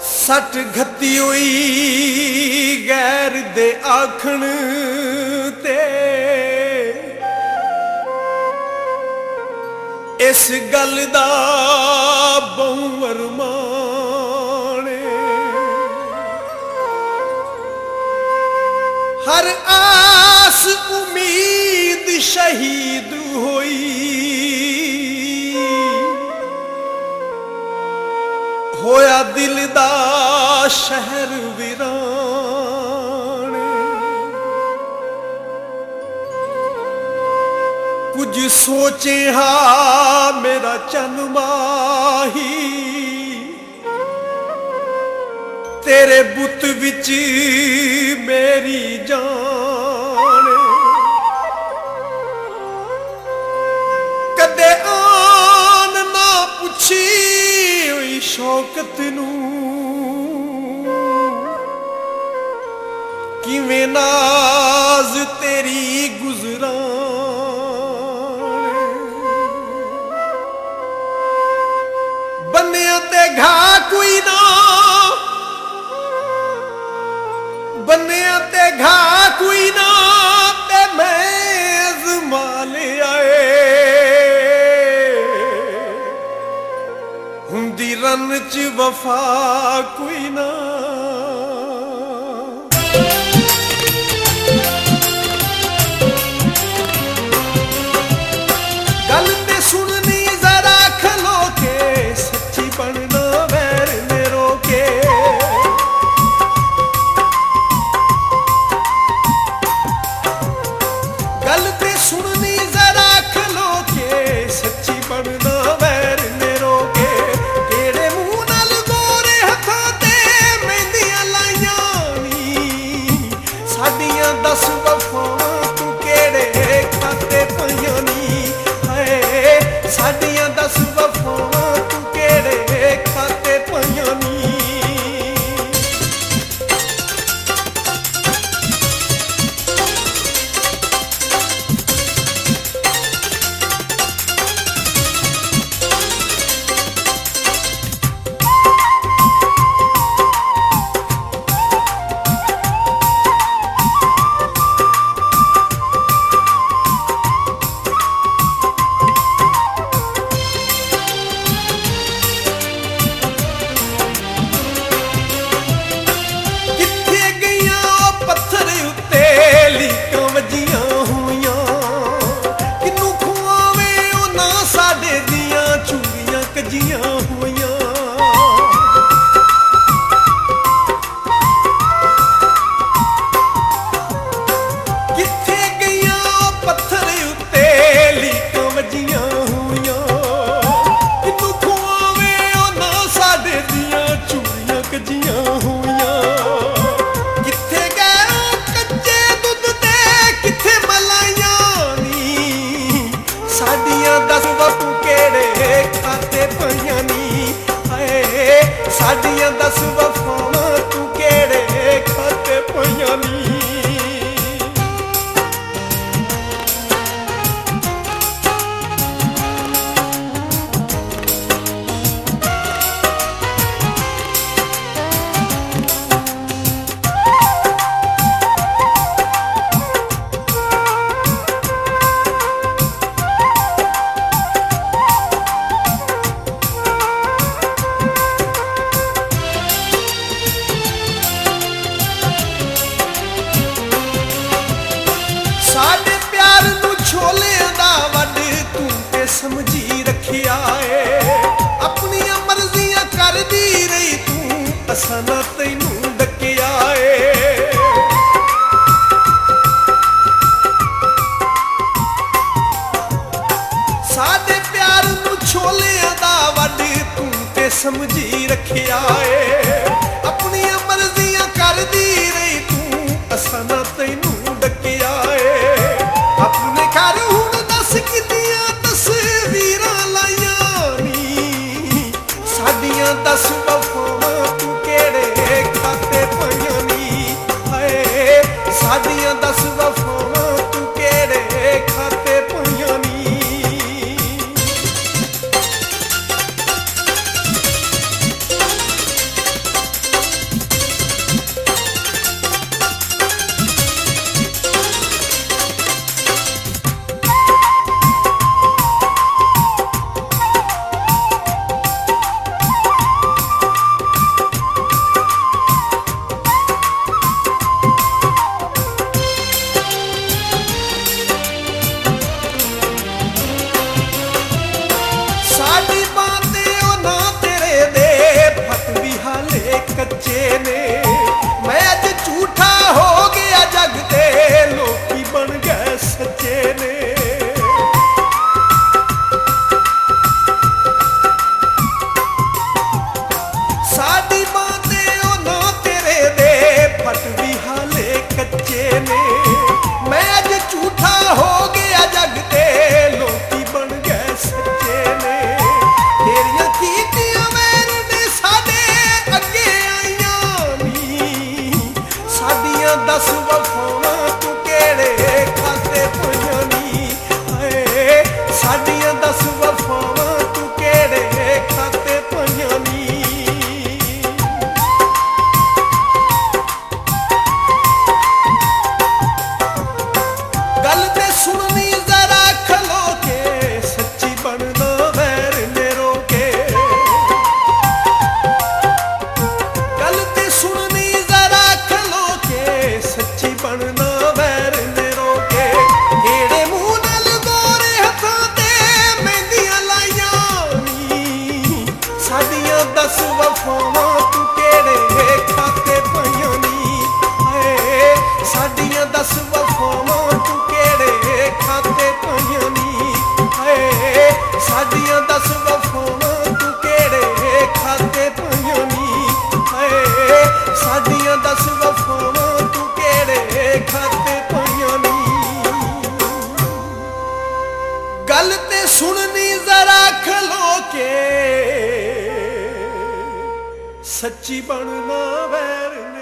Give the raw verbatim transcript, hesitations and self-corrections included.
सट घती हुई गैर दे आखण ते इस गल दा बहु अरमाने हर आस उम्मीद शहीद होई होया दिल दा शहर वीराने कुछ सोचे हा मेरा चन माही तेरे बुत विच मेरी जान कदे आन ना पुछी हुई शौकत नू किवें नाज तेरी गुजरान बन्निया ते घा कोई ना बन्निया ते घा कोई ना ते मैं अज़मा लिया हुंदी रन च वफा कोई ना गल ते सुननी जरा खलो के सच्ची बनना वैर ने रोके गल ते सुननी जरा खलो के सच्ची बनना वैर ने रोके केड़े मुंह नाल गोरे हथां ते मेहंदियां लाइयां नी साडियां दस वफावां तू केड़े खाते पईयां नी हाय साडियां दस वफावां तू केड़े खाते पईयां नी साडियां दस वफावां तू केड़े खाते पईयां नी साडे प्यार नू छोलियां दा वड तू ते समझी रखिया ए अपनियां मर्जियां करदी रही तू असां ना तैनू डकिया ए साडे प्यार नू छोलियां दा वड तू ते समझी रखिया ए अपनियां मर्जियां करदी रही तू असां ना तैनू डकिया अपने घर हुण दस कितियां तस्वीरां लाइयां नी साडियां दस वफावां तू केड़े खाते पईयां नी हाय साडियां दस वफावां तू केड़े खाते पईयां नी ਕੱਚੇ ਨੇ। ਮੈਂ ਅੱਜ ਝੂਠਾ ਹੋ ਗਿਆ ਜੱਗ ਤੇ ਲੋਕੀ ਬਣ ਗਏ ਸੱਚੇ ਨੇ। ਸਾਡੀ ਮਾਂ ਤੇ ਉਹਨਾਂ ਤੇਰੇ ਦੇ ਫਟ ਵੀ ਹਾਲੇ ਕੱਚੇ ਨੇ। ਮੈਂ ਅੱਜ ਝੂਠਾ ਹੋ ਗਿਆ ਜੱਗ ਤੇ ਲੋਕੀ ਬਣ ਗਏ ਸੱਚੇ ਨੇ। ਤੇਰੀਆਂ ਕੀਤੀਆਂ ਵੈਰ ਨੇ ਸਾਡੇ ਅੱਗੇ ਆਈਆਂ ਨੀ। ਸਾਡੀਆਂ ਦਸ ਵਫਾਵਾਂ ਤੂੰ ਕਿਹੜੇ ਖਾਤੇ ਪਈਆਂ ਨੀ। ਹਾਏ ਸਾਡੀਆਂ ਦਸ ਵਫਾਵਾਂ ਤੂੰ ਕਿਹੜੇ ਖਾਤੇ ਪਈਆਂ ਨੀ। ਗੱਲ ਤੇ ਸੁਣਨੀ ਜ਼ਰਾ ਖਲੋ ਕੇ ਸੱਚੀ ਬਣਨਾ ਵੈਰ ਨੇ ਰੋਕੇ। ਗੱਲ ਤੇ ਸੁਣਨੀ ਜ਼ਰਾ ਖਲੋ ਕੇ ਸੱਚੀ ਬਣਨਾ ਵੈਰ ਨੇ ਰੋਕੇ। ਕਿਹੜੇ ਮੂੰਹ ਨਾਲ ਗੋਰੇ ਹੱਥਾਂ ਤੇ ਮਹਿੰਦੀਆਂ ਲਾਈਆਂ ਨੀ। ਸਾਡੀਆਂ ਦਸ ਵਫਾਵਾਂ ਤੂੰ ਕਿਹੜੇ ਖਾਤੇ ਪਈਆਂ ਨੀ। ਹਾਏ ਸਾਡੀਆਂ ਦਸ ਵਫਾਵਾਂ ਤੂੰ ਕਿਹੜੇ ਖਾਤੇ ਪਈਆਂ ਨੀ। ਹਾਏ ਸਾਡੀਆਂ ਦਸ ਵਫਾਵਾਂ ਤੂੰ ਕਿਹੜੇ ਖਾਤੇ ਪਈਆਂ ਨੀ। ਹਾਏ ਸਾਡੀਆਂ ਦਸ ਵਫਾਵਾਂ ਤੂੰ ਕਿਹੜੇ ਖਾਤੇ ਪਈਆਂ ਨੀ। ਗੱਲ ਤੇ ਸੁਣਨੀ ਜ਼ਰਾ ਖਲੋ ਕੇ ਸੱਚੀ ਬਣਨਾ ਵੈਰ